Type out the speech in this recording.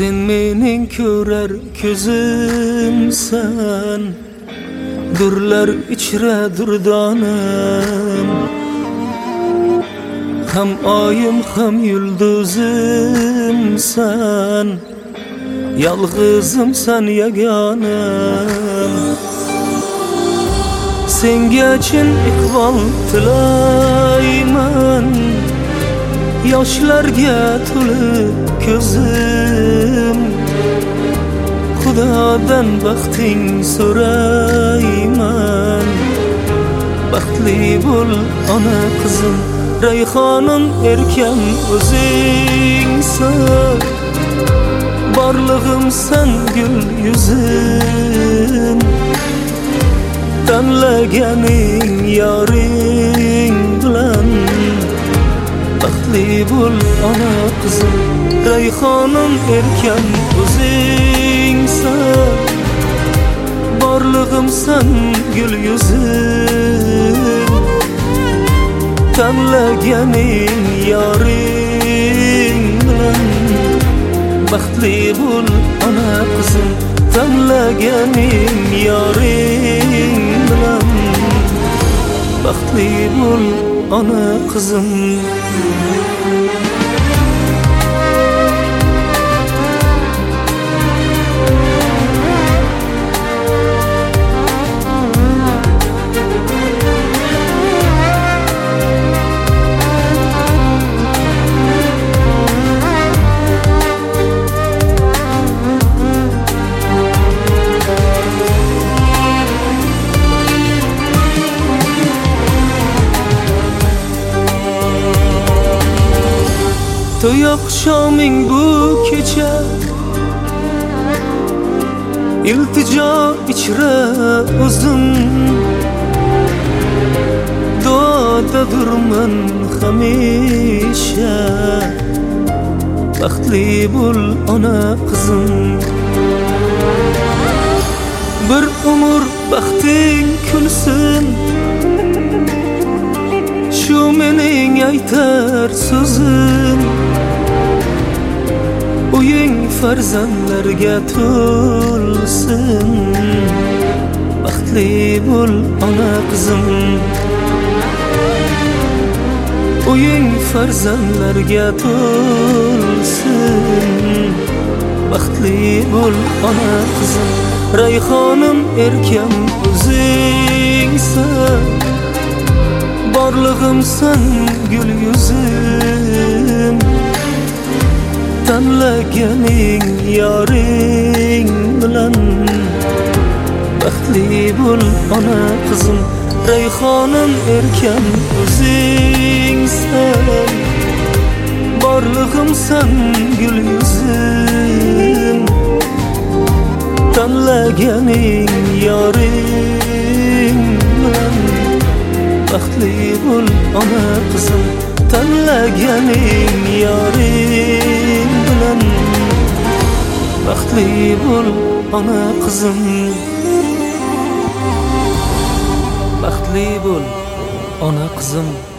Sen mening ko'rar ko'zimsan, durlar ichra durdonim. Ham oyim ham yulduzimsan, yolg'izimsan yagonim. Senga chin iqbol tilayman, yoshlarga to'lib ko'zim. Xudodan baxting so'rayman, baxtli bo'l ona qizim. Rayhonim erkam o'zingsan, borlig'imsan gul yuzim. Tanlaganing yoring bilan baxtli bo'l ona qizim. Rayhonim erkam o'zingsan, borlig'imsan gul yuzim. Tanlaganing yoring bilan baxtli bo'l ona qizim. Tanlaganing yoring bilan baxtli bo'l ona qizim. To'y oqshoming bu kecha, iltijo ichra o'zim. Duodadurman hamisha, baxtli bo'l ona qizim. Bir umr baxting kulsin, shu mening aytar so'zim. Uying farzandlarga to'lsin, baxtli bo'l ona qizim. Uying farzandlarga to'lsin, baxtli bo'l ona qizim. Rayhonim erkam o'zingsan, borlig'imsan gul yuzim. Tanlaganing yoring bilan baxtli bo'l ona qizim. Rayhonim erkam o'zingsan, borlig'imsan gul yuzim. Tanlaganing yoring bilan baxtli bo'l ona qizim. Tanlaganing yoring bilan baxtli bo'l ona qizim. Baxtli bo'l ona qizim.